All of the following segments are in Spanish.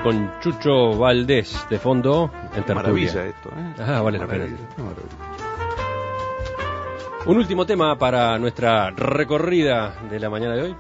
Sábado con Chucho Valdés de fondo en tertulia. Maravilla esto, vale la pena. Un último tema para nuestra recorrida de la mañana de hoy.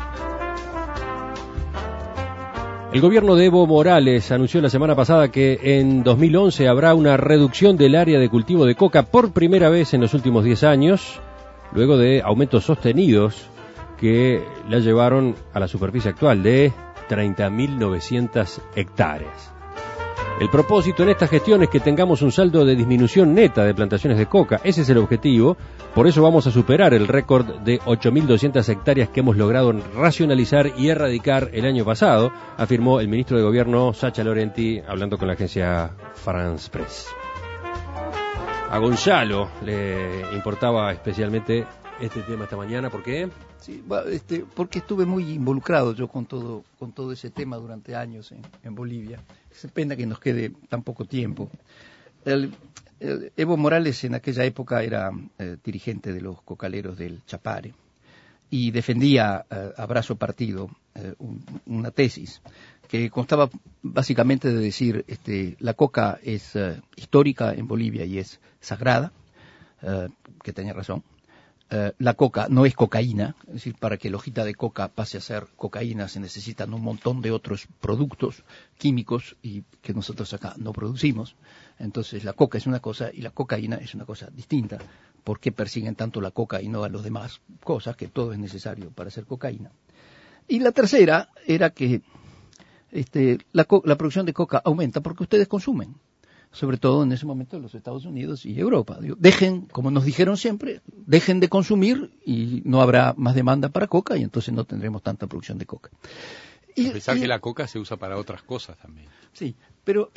El gobierno de Evo Morales anunció la semana pasada que en 2011 habrá una reducción del área de cultivo de coca por primera vez en los últimos 10 años, luego de aumentos sostenidos que la llevaron a la superficie actual de 30.900 hectáreas. El propósito en esta gestión es que tengamos un saldo de disminución neta de plantaciones de coca. Ese es el objetivo. Por eso vamos a superar el récord de 8.200 hectáreas que hemos logrado racionalizar y erradicar el año pasado, afirmó el ministro de Gobierno, Sacha Laurenti, hablando con la agencia France Press. A Gonzalo le importaba especialmente este tema esta mañana. ¿Por qué? Sí, porque estuve muy involucrado yo con todo ese tema durante años en Bolivia. Es pena que nos quede tan poco tiempo. Evo Morales en aquella época era dirigente de los cocaleros del Chapare y defendía a brazo partido una tesis que constaba básicamente de decir la coca es histórica en Bolivia y es sagrada, que tenía razón. La coca no es cocaína, es decir, para que la hojita de coca pase a ser cocaína se necesitan un montón de otros productos químicos y que nosotros acá no producimos. Entonces la coca es una cosa y la cocaína es una cosa distinta. ¿Por qué persiguen tanto la coca y no a los demás cosas, que todo es necesario para hacer cocaína? Y la tercera era que la producción de coca aumenta porque ustedes consumen. Sobre todo en ese momento en los Estados Unidos y Europa. Dejen, como nos dijeron siempre, dejen de consumir y no habrá más demanda para coca y entonces no tendremos tanta producción de coca. A pesar que la coca se usa para otras cosas también. Sí, pero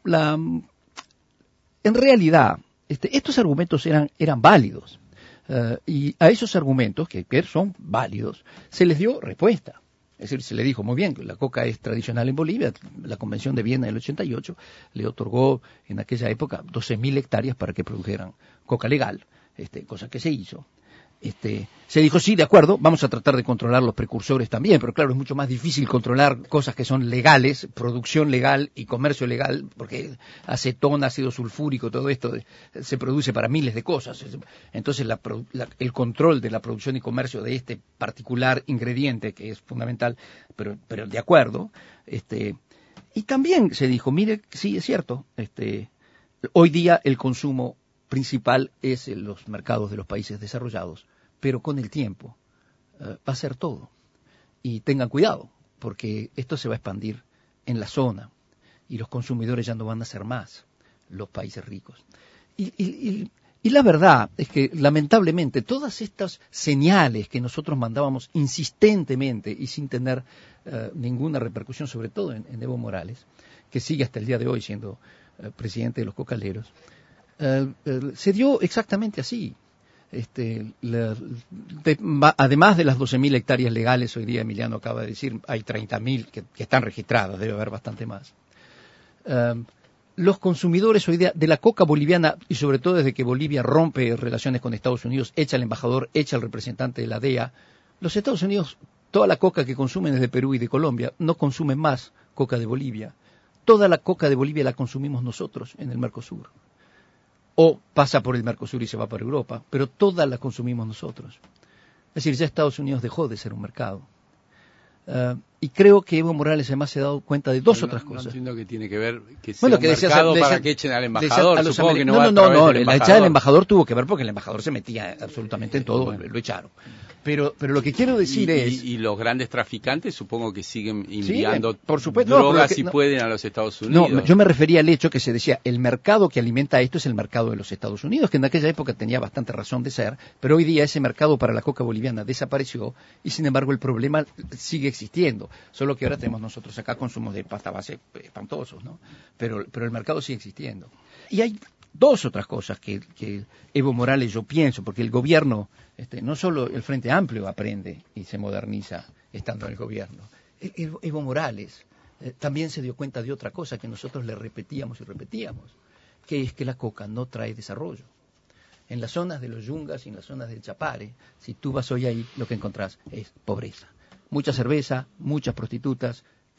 en realidad estos argumentos eran válidos y a esos argumentos, que son válidos, se les dio respuesta. Es decir, se le dijo, muy bien, la coca es tradicional en Bolivia, la Convención de Viena del 88 le otorgó en aquella época 12.000 hectáreas para que produjeran coca legal, cosa que se hizo. Se dijo, sí, de acuerdo, vamos a tratar de controlar los precursores también, pero claro, es mucho más difícil controlar cosas que son legales, producción legal y comercio legal, porque acetona, ácido sulfúrico, todo esto se produce para miles de cosas. Entonces el control de la producción y comercio de este particular ingrediente, que es fundamental, pero de acuerdo, y también se dijo, mire, sí, es cierto, hoy día el consumo principal es en los mercados de los países desarrollados, pero con el tiempo va a ser todo. Y tengan cuidado, porque esto se va a expandir en la zona y los consumidores ya no van a ser más los países ricos. Y la verdad es que lamentablemente todas estas señales que nosotros mandábamos insistentemente y sin tener ninguna repercusión, sobre todo en Evo Morales, que sigue hasta el día de hoy siendo presidente de los cocaleros, se dio exactamente así. Además de las 12.000 hectáreas legales, hoy día Emiliano acaba de decir, hay 30.000 que están registradas, debe haber bastante más. Los consumidores hoy día de la coca boliviana, y sobre todo desde que Bolivia rompe relaciones con Estados Unidos, echa al embajador, echa al representante de la DEA, los Estados Unidos, toda la coca que consumen desde Perú y de Colombia, no consumen más coca de Bolivia. Toda la coca de Bolivia la consumimos nosotros en el Mercosur. O pasa por el Mercosur y se va para Europa, pero toda la consumimos nosotros. Es decir, ya Estados Unidos dejó de ser un mercado. Y creo que Evo Morales además se ha dado cuenta de otras cosas. No entiendo que tiene que ver que sea un mercado para que echen al embajador. Supongo que no, la echada del embajador tuvo que ver porque el embajador se metía absolutamente en todo, bueno. Lo echaron. Pero lo que quiero decir es... Y los grandes traficantes supongo que siguen enviando por supuesto, drogas si pueden a los Estados Unidos. No, yo me refería al hecho que se decía, el mercado que alimenta esto es el mercado de los Estados Unidos, que en aquella época tenía bastante razón de ser, pero hoy día ese mercado para la coca boliviana desapareció y sin embargo el problema sigue existiendo. Solo que ahora tenemos nosotros acá consumos de pasta base espantosos, ¿no? Pero el mercado sigue existiendo. Y hay dos otras cosas que Evo Morales, yo pienso, porque el gobierno, no solo el Frente Amplio aprende y se moderniza estando en el gobierno, Evo Morales también se dio cuenta de otra cosa que nosotros le repetíamos, que es que la coca no trae desarrollo. En las zonas de los Yungas y en las zonas del Chapare, si tú vas hoy ahí, lo que encontrás es pobreza. Mucha cerveza, muchas prostitutas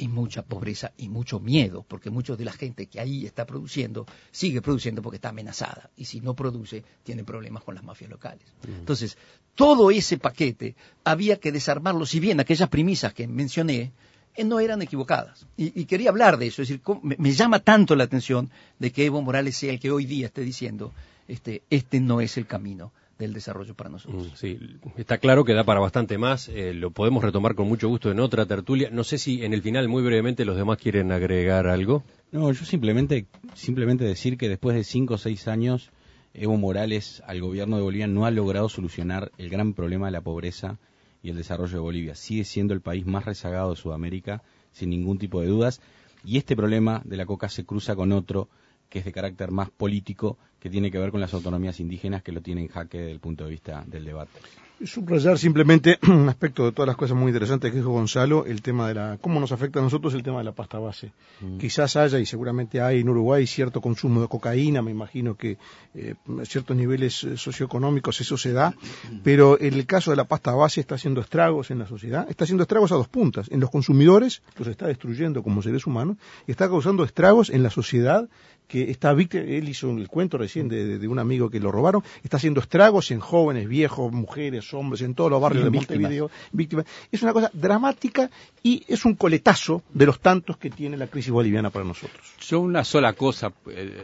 y mucha pobreza y mucho miedo, porque mucha de la gente que ahí está produciendo, sigue produciendo porque está amenazada, y si no produce, tiene problemas con las mafias locales. Entonces, todo ese paquete había que desarmarlo, si bien aquellas premisas que mencioné no eran equivocadas. Y quería hablar de eso, es decir, me llama tanto la atención de que Evo Morales sea el que hoy día esté diciendo, este no es el camino del desarrollo para nosotros. Sí, está claro que da para bastante más, lo podemos retomar con mucho gusto en otra tertulia. No sé si en el final, muy brevemente, los demás quieren agregar algo. No, yo simplemente decir que después de 5 o 6 años, Evo Morales al gobierno de Bolivia no ha logrado solucionar el gran problema de la pobreza y el desarrollo de Bolivia. Sigue siendo el país más rezagado de Sudamérica, sin ningún tipo de dudas, y este problema de la coca se cruza con otro que es de carácter más político, que tiene que ver con las autonomías indígenas, que lo tiene en jaque desde el punto de vista del debate. Subrayar simplemente un aspecto de todas las cosas muy interesantes que dijo Gonzalo, el tema de cómo nos afecta a nosotros el tema de la pasta base. Quizás haya, y seguramente hay en Uruguay, cierto consumo de cocaína, me imagino que a ciertos niveles socioeconómicos eso se da, pero en el caso de la pasta base está haciendo estragos en la sociedad, está haciendo estragos a dos puntas, en los consumidores, los está destruyendo como seres humanos, y está causando estragos en la sociedad, que está víctima. Él hizo el cuento recién de un amigo que lo robaron, está haciendo estragos en jóvenes, viejos, mujeres, hombres, en todos los barrios de Montevideo, víctimas. Es una cosa dramática y es un coletazo de los tantos que tiene la crisis boliviana para nosotros. Yo una sola cosa,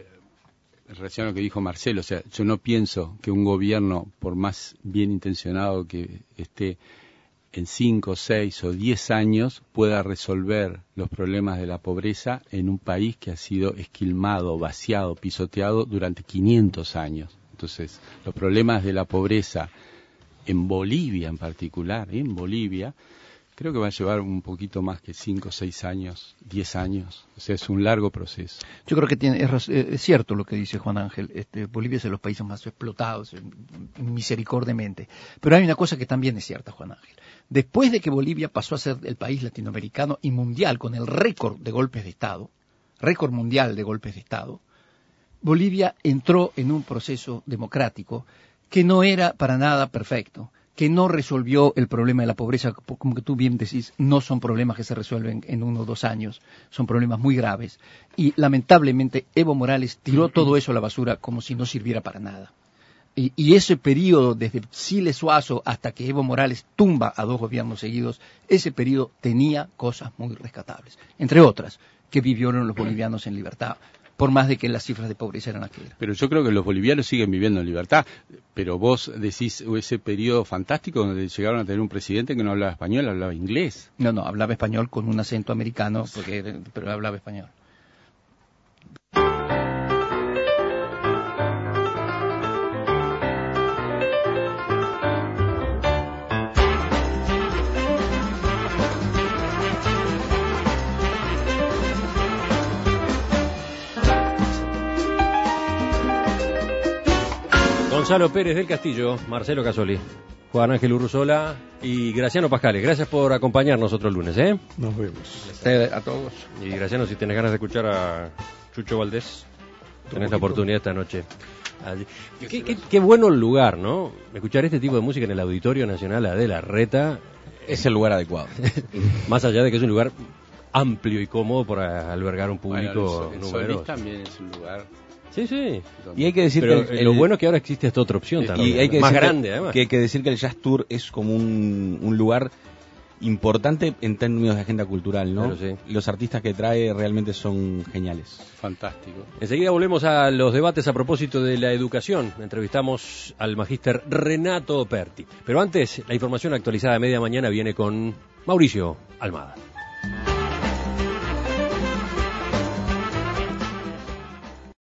recién lo que dijo Marcelo, o sea, yo no pienso que un gobierno, por más bien intencionado que esté, en 5, 6 o 10 años pueda resolver los problemas de la pobreza en un país que ha sido esquilmado, vaciado, pisoteado durante 500 años. Entonces, los problemas de la pobreza en Bolivia en particular, creo que va a llevar un poquito más que 5, 6 años, 10 años. O sea, es un largo proceso. Yo creo que es cierto lo que dice Juan Ángel. Bolivia es de los países más explotados, misericordiamente. Pero hay una cosa que también es cierta, Juan Ángel. Después de que Bolivia pasó a ser el país latinoamericano y mundial con el récord de golpes de Estado, récord mundial de golpes de Estado, Bolivia entró en un proceso democrático que no era para nada perfecto, que no resolvió el problema de la pobreza, como que tú bien decís, no son problemas que se resuelven en 1 o 2 años, son problemas muy graves. Y lamentablemente Evo Morales tiró todo eso a la basura como si no sirviera para nada. Y ese periodo, desde Siles Suazo hasta que Evo Morales tumba a 2 gobiernos seguidos, ese periodo tenía cosas muy rescatables. Entre otras, que vivieron los bolivianos en libertad, por más de que las cifras de pobreza eran aquellas. Pero yo creo que los bolivianos siguen viviendo en libertad. Pero vos decís ese periodo fantástico donde llegaron a tener un presidente que no hablaba español, hablaba inglés. No, hablaba español con un acento americano, pero hablaba español. Gonzalo Pérez del Castillo, Marcelo Casoli, Juan Ángel Urruzola y Graciano Pascales. Gracias por acompañarnos otro lunes, ¿eh? Nos vemos. A todos. Y Graciano, si tenés ganas de escuchar a Chucho Valdés, tenés la oportunidad esta noche. Qué bueno el lugar, ¿no? Escuchar este tipo de música en el Auditorio Nacional de la Reta es el lugar adecuado. Más allá de que es un lugar amplio y cómodo para albergar un público numeroso. El Solís también es un lugar... Sí. Y hay que decir que lo bueno es que ahora existe esta otra opción también, y hay que más decir grande además. Que hay que decir que el Jazz Tour es como un lugar importante en términos de agenda cultural, ¿no? Claro, sí. Los artistas que trae realmente son geniales. Fantástico. Enseguida volvemos a los debates a propósito de la educación. Entrevistamos al magíster Renato Perti. Pero antes, la información actualizada a media mañana viene con Mauricio Almada.